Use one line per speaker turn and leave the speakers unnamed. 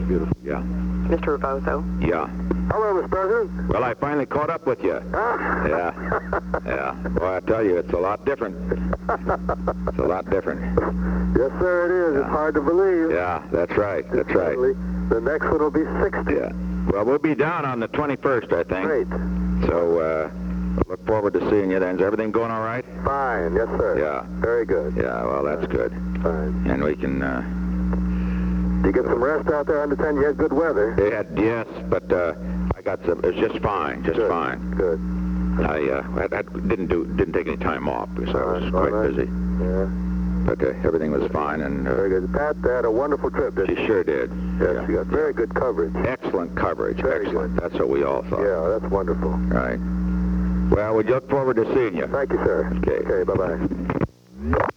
beautiful.
Yeah.
Mr. Rebozo.
Yeah.
Hello, Mr. President.
Well, I finally caught up with you. Yeah. Yeah. Well, I tell you, it's a lot different. It's a lot different.
Yes, sir, it is.
Yeah.
It's hard to believe.
Yeah, that's right. That's right.
The next one will be 60.
Yeah. Well, we'll be down on the 21st, I think.
Great.
So, look forward to seeing you then. Is everything going all right?
Fine. Yes, sir.
Yeah.
Very good.
Yeah, well, that's good.
Fine.
And we can,
Did you get some rest out there? I understand you had good weather.
yes, but, I got some, it was just fine,
Good.
fine.
Good.
I didn't take any time off because I was
All
quite
right.
busy.
Yeah.
But everything was fine, and
Very good. Pat had a wonderful trip, didn't
she sure did.
Yes, she got very good coverage.
Excellent coverage.
Very
Excellent. That's what we all thought.
Yeah, that's wonderful.
Right. Well, we look forward to seeing you.
Thank you, sir.
Okay.
Okay, bye-bye.